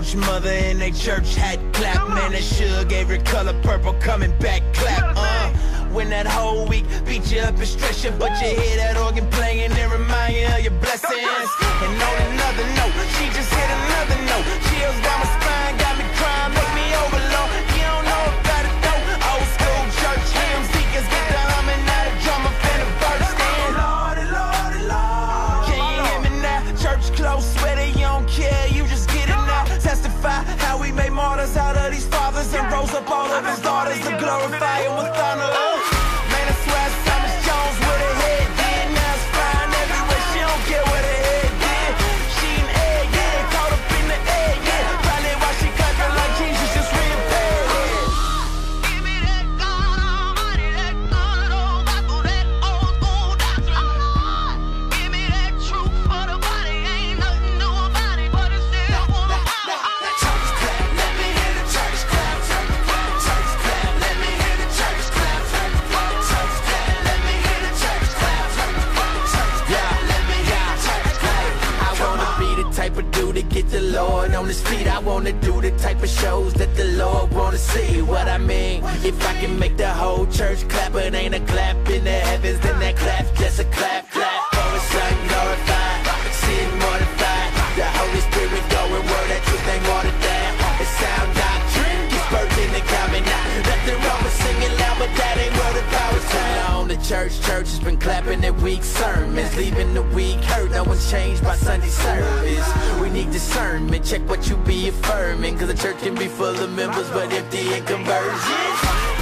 church mother in a church hat clap. Man, that sugar gave her color purple, coming back clap. When that whole week beat you up and stress you, but you hear that organ playing and remind you of your blessings. And on another note, she just hit another note. Chills down my spine, got me crying, make me overload. You don't know about it though. Old school church hymns, deacons get the humming, now the drummer finna burst in. Lordy, Lordy, Lord. Can you hear me now? Church close, sweater, you don't care, you just get it now. Testify how we made martyrs out of these fathers and rose up all of his daughters to glorify him with honor. Man, I swear Thomas Jones with her head did. Now it's flying everywhere, she don't care what her head did. She an egg, yeah, caught up in the egg, yeah. Probably why she clapping like Jesus just reappeared, yeah. Give me that God Almighty, that good old gospel, that old school doctrine. Give me that truth for the body, ain't nothing new about it, but it's still full of power. Church clap, let me hear the church clap. Church clap, let me hear the church clap. Church clap, let me hear the church clap. Yeah, let me hear the church clap. I wanna be the type of dude to get the Lord on his feet. I wanna do the type of shows that the Lord wanna see. What I mean, if I can make the whole church clap, it ain't a clap in the heavens, then that clap's just a clap, clap. For his son glorified, sin mortified. The Holy Spirit going word, that truth ain't watered down. It's sound doctrine, gets birthed in the common now. Nothing wrong with singing loud, but that ain't where the power's on. The church has been clapping at weak sermons, leaving the weak hurt. No one's changed by Sunday service. We need discernment, check what you be affirming, cause the church can be full of members but empty in conversion.